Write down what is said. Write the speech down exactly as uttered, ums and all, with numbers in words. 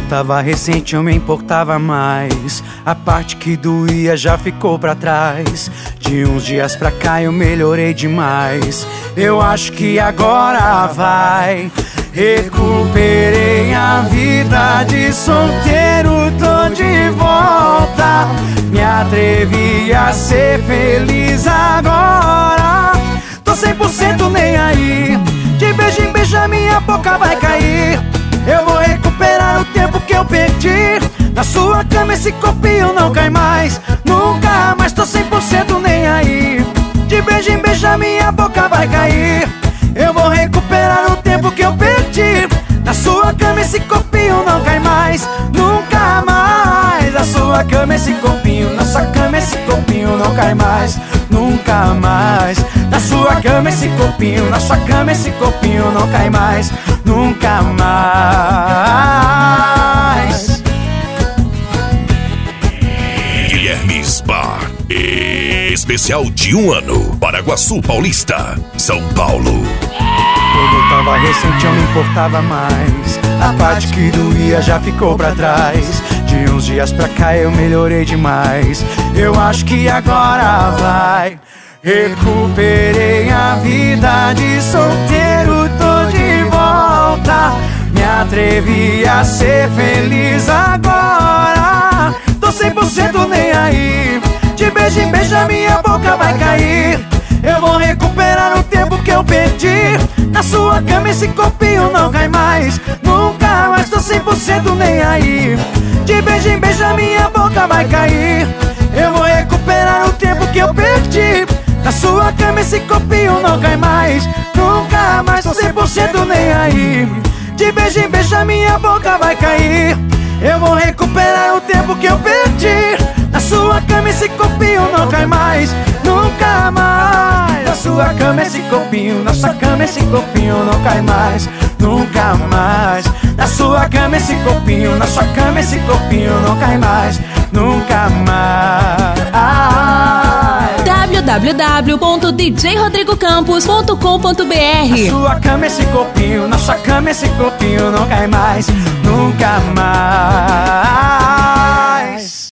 tava recente eu me importava mais. A parte que doía já ficou pra trás. De uns dias pra cá eu melhorei demais. Eu acho que agora vai. Recuperei a vida de solteiro, tô de volta. Me atrevi a ser feliz agora. Tô cem por cento nem aí. De beijo em beijo a minha boca vai cair. Eu vou recuperar o tempo que eu perdi. Na sua cama esse corpinho não cai mais. Nunca mais, tô cem por cento nem aí. De beijo em beijo a minha boca vai cair. Eu vou recuperar o tempo que eu perdi. Na sua cama esse corpinho não cai mais. Nunca mais. Na sua cama esse corpinho, na sua cama esse corpinho não cai mais. Nunca mais. Na sua cama esse corpinho, na sua cama esse corpinho não cai mais. Nunca mais. Guilherme Spa, especial de um ano, Paraguaçu Paulista, São Paulo. Quando eu tava recente eu me importava mais. A parte que doía já ficou pra trás. De uns dias pra cá eu melhorei demais. Eu acho que agora vai. Recuperei a vida de solteiro, tô de volta. Me atrevi a ser feliz agora. Tô cem por cento nem aí. De beijo em beijo a minha boca vai cair. Eu vou recuperar o tempo que eu perdi. Na sua cama esse corpinho não cai mais. Nunca mais, tô cem por cento nem aí. De beijo em beijo a minha boca vai cair. Eu vou recuperar o tempo que eu perdi. Na sua cama esse corpinho não cai mais. Nunca mais, tô cem por cento nem aí. De beijo em beijo a minha boca vai cair. Eu vou recuperar o tempo que eu perdi. Na sua cama esse corpinho não cai mais. Nunca mais. Na sua cama esse corpinho, na sua cama esse corpinho não cai mais. Nunca mais. Na sua cama esse corpinho, na sua cama esse corpinho não cai mais. Nunca mais. w w w ponto d j rodrigo campos ponto com ponto b r. Na sua cama esse corpinho, na sua cama esse corpinho não cai mais. Nunca mais.